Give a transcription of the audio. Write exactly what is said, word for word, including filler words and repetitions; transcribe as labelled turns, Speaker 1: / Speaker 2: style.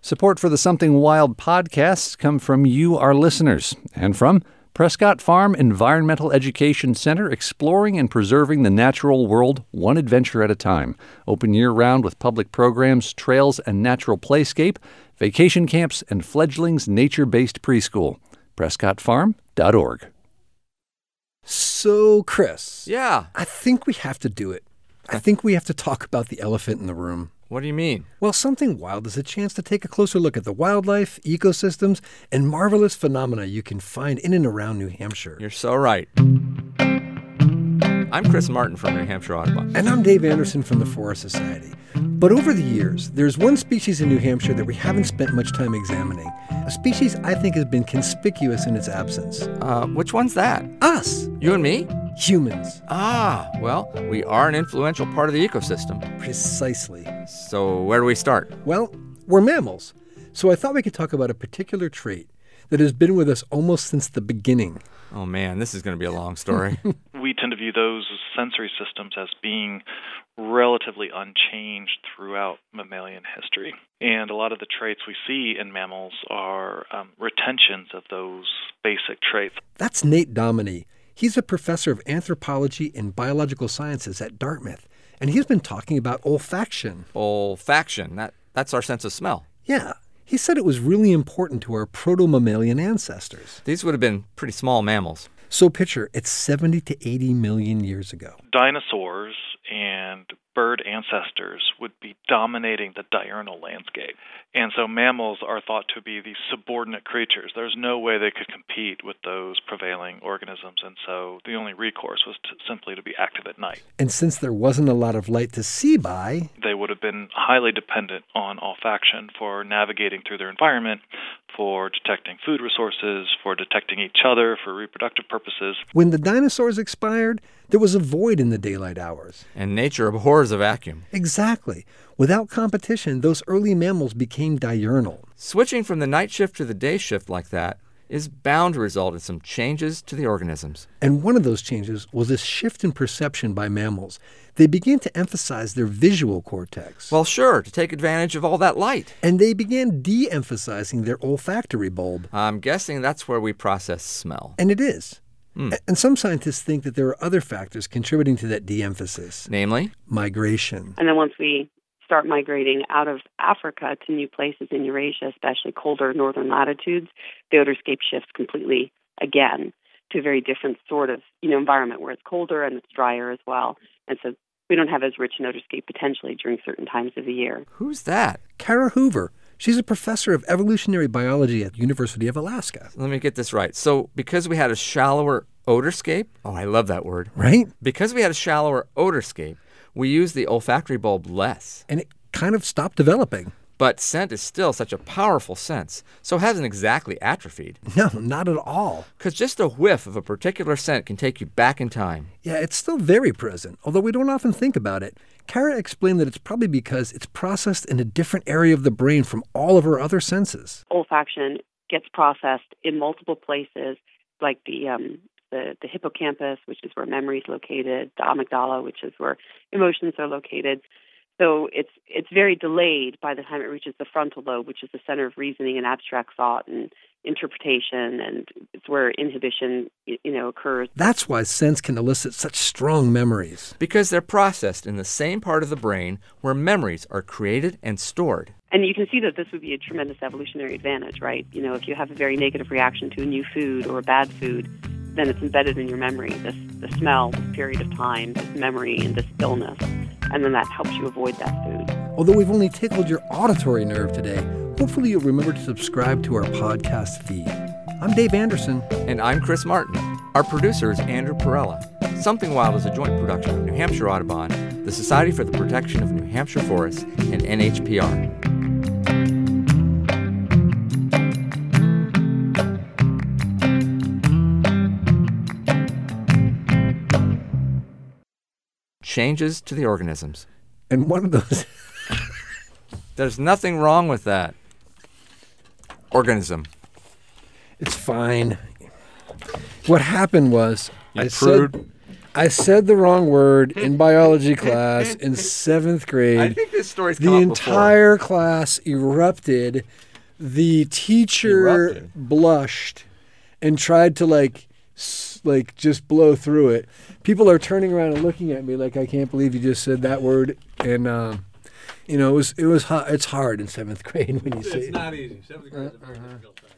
Speaker 1: Support for the Something Wild podcasts come from you, our listeners, and from Prescott Farm Environmental Education Center, exploring and preserving the natural world one adventure at a time. Open year-round with public programs, trails, and natural playscape, vacation camps, and fledglings nature-based preschool. prescott farm dot org.
Speaker 2: So, Chris.
Speaker 3: Yeah.
Speaker 2: I think we have to do it. I think we have to talk about the elephant in the room.
Speaker 3: What do you mean?
Speaker 2: Well, Something Wild is a chance to take a closer look at the wildlife, ecosystems, and marvelous phenomena you can find in and around New Hampshire.
Speaker 3: You're so right. I'm Chris Martin from New Hampshire Audubon.
Speaker 2: And I'm Dave Anderson from the Forest Society. But over the years, there's one species in New Hampshire that we haven't spent much time examining. A species I think has been conspicuous in its absence.
Speaker 3: Uh, which one's that?
Speaker 2: Us.
Speaker 3: You and me?
Speaker 2: Humans.
Speaker 3: Ah, well, we are an influential part of the ecosystem.
Speaker 2: Precisely.
Speaker 3: So where do we start?
Speaker 2: Well, we're mammals. So I thought we could talk about a particular trait that has been with us almost since the beginning.
Speaker 3: Oh, man, this is going to be a long story.
Speaker 4: We tend to view those sensory systems as being relatively unchanged throughout mammalian history. And a lot of the traits we see in mammals are um, retentions of those basic traits.
Speaker 2: That's Nate Dominy. He's a professor of anthropology and biological sciences at Dartmouth, and he's been talking about olfaction.
Speaker 3: Olfaction, that, that's our sense of smell.
Speaker 2: Yeah. He said it was really important to our proto-mammalian ancestors.
Speaker 3: These would have been pretty small mammals.
Speaker 2: So picture, it's seventy to eighty million years ago.
Speaker 4: Dinosaurs and bird ancestors would be dominating the diurnal landscape. And so mammals are thought to be these subordinate creatures. There's no way they could compete with those prevailing organisms. And so the only recourse was to, simply to be active at night.
Speaker 2: And since there wasn't a lot of light to see by,
Speaker 4: they would have been highly dependent on olfaction for navigating through their environment, for detecting food resources, for detecting each other, for reproductive purposes.
Speaker 2: When the dinosaurs expired, there was a void in the daylight hours.
Speaker 3: And nature abhors a vacuum.
Speaker 2: Exactly. Without competition, those early mammals became diurnal.
Speaker 3: Switching from the night shift to the day shift like that is bound to result in some changes to the organisms.
Speaker 2: And one of those changes was a shift in perception by mammals. They began to emphasize their visual cortex.
Speaker 3: Well, sure, to take advantage of all that light.
Speaker 2: And they began de-emphasizing their olfactory bulb.
Speaker 3: I'm guessing that's where we process smell.
Speaker 2: And it is.
Speaker 3: Hmm.
Speaker 2: And some scientists think that there are other factors contributing to that de-emphasis.
Speaker 3: Namely?
Speaker 2: Migration.
Speaker 5: And then once we start migrating out of Africa to new places in Eurasia, especially colder northern latitudes, the odorscape shifts completely again to a very different sort of, you know, environment where it's colder and it's drier as well. And so we don't have as rich an odorscape potentially during certain times of the year.
Speaker 3: Who's that?
Speaker 2: Kara Hoover. She's a professor of evolutionary biology at the University of Alaska.
Speaker 3: Let me get this right. So because we had a shallower odorscape, oh, I love that word.
Speaker 2: Right?
Speaker 3: Because we had a shallower odorscape, we use the olfactory bulb less.
Speaker 2: And it kind of stopped developing.
Speaker 3: But scent is still such a powerful sense, so it hasn't exactly atrophied.
Speaker 2: No, not at all.
Speaker 3: Because just a whiff of a particular scent can take you back in time.
Speaker 2: Yeah, it's still very present, although we don't often think about it. Kara explained that it's probably because it's processed in a different area of the brain from all of our other senses.
Speaker 5: Olfaction gets processed in multiple places, like the um, the, the hippocampus, which is where memory is located, the amygdala, which is where emotions are located. So it's it's very delayed by the time it reaches the frontal lobe, which is the center of reasoning and abstract thought and interpretation, and it's where inhibition, you know, occurs.
Speaker 2: That's why scents can elicit such strong memories.
Speaker 3: Because they're processed in the same part of the brain where memories are created and stored.
Speaker 5: And you can see that this would be a tremendous evolutionary advantage, right? You know, if you have a very negative reaction to a new food or a bad food, then it's embedded in your memory, this the smell, this period of time, this memory, and this illness. And then that helps you avoid that food.
Speaker 2: Although we've only tickled your auditory nerve today, hopefully you'll remember to subscribe to our podcast feed. I'm Dave Anderson.
Speaker 3: And I'm Chris Martin. Our producer is Andrew Perella. Something Wild is a joint production of New Hampshire Audubon, the Society for the Protection of New Hampshire Forests, and N H P R. Changes to the organisms.
Speaker 2: And one of those...
Speaker 3: There's nothing wrong with that. Organism.
Speaker 2: It's fine. What happened was...
Speaker 3: You
Speaker 2: I
Speaker 3: prude.
Speaker 2: said, I said the wrong word in biology class in seventh grade.
Speaker 3: I think this story's
Speaker 2: The
Speaker 3: come up
Speaker 2: entire class erupted. The teacher
Speaker 3: Erupted.
Speaker 2: blushed and tried to like, s- like just blow through it. People are turning around and looking at me like, I can't believe you just said that word. And um, you know, it was it was hu- it's hard in seventh grade when you say
Speaker 1: It's not easy. Seventh grade is a very difficult time.